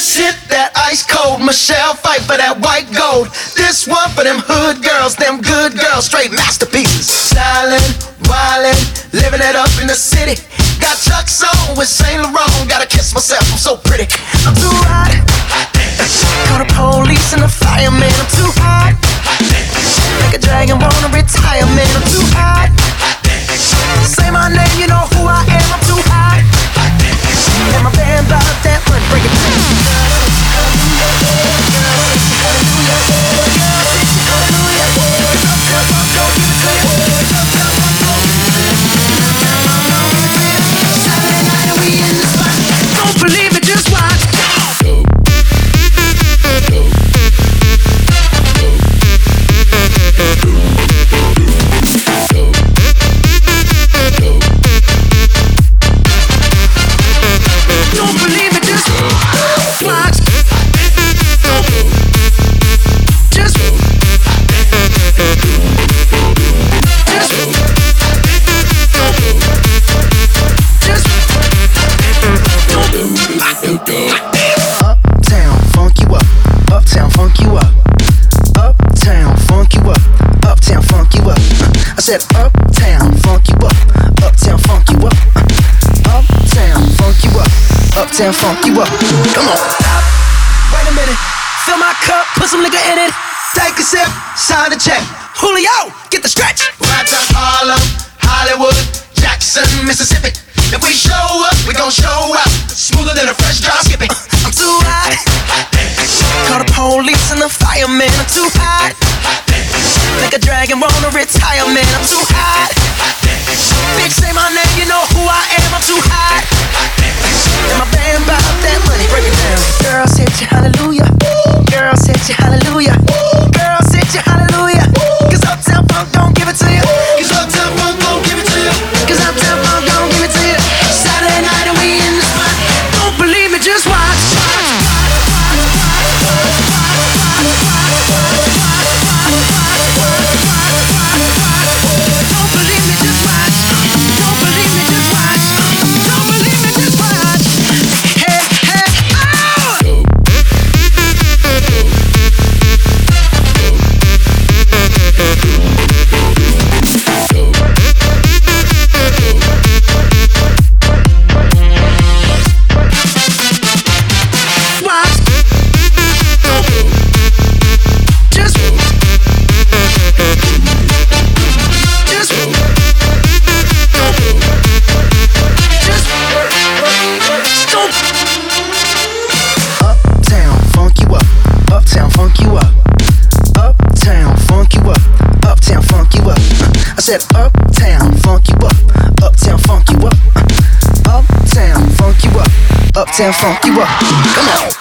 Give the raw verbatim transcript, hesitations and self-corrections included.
This hit that ice cold, Michelle fight for that white gold. This one for them hood girls, them good girls, straight masterpieces. Stylin', wildin', living it up in the city. Got Chuck's on with Saint Laurent, gotta kiss myself, I'm so pretty. I'm too hot. Call the police and the fireman, I'm too hot. Like a dragon, wanna retire, man, I'm too hot. Say my name, you know who I am, I'm too hot. And my band bought that money, break it down. Saturday night and we in the spot. Don't believe it, just watch. Don't believe it, just watch. Just, just, just, uptown, funk you up. Uptown, funk you up. Uptown, funk you up. Uptown, funk you up. I said uptown, funk you up. Uptown, funk you up. Uptown, funk you up. Uptown, funk you up. Come on. Stop. Wait a minute. Fill my cup, put some liquor in it. Take a sip, sign the check. Julio, get the stretch. Right to Harlem, Hollywood, Jackson, Mississippi. If we show up, we gon' show out. Smoother than a fresh drop skipping. I'm too hot. Call the police and the fireman. I'm too hot. Like a dragon, wanna retire, man. I'm too hot. Bitch, say my name, you know who I am. I'm too hot. And my band bought that money. Break it down. Girls hit you, hallelujah. Girls hit you, hallelujah. Girls hit you, hallelujah. Cause Uptown Funk don't give it to you. Cause Uptown Funk don't give it to you. Cause Uptown Funk don't give it to you. Saturday night and we in the spot. Don't believe it, just watch. Don't believe me, just watch. Don't believe me, just watch. Don't believe me, just watch. Hey, hey, oh! Watch. Just, just, just, don't. Uptown, funk you up. Uptown, funk you up. Uptown, funk you up. Uptown, funk you up. I said uptown, funk you up. Uptown, funk you up. Uptown, funk you up. Uptown, funk you up. Come on.